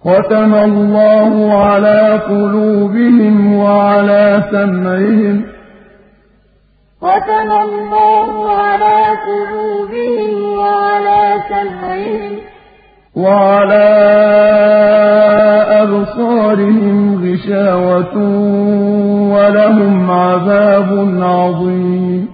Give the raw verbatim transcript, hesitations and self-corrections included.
ختم الله على قلوبهم وعلى سمعهم ختم الله على قلوبهم وعلى سمعهم وعلى أبصارهم غشاوة ولهم عذاب عظيم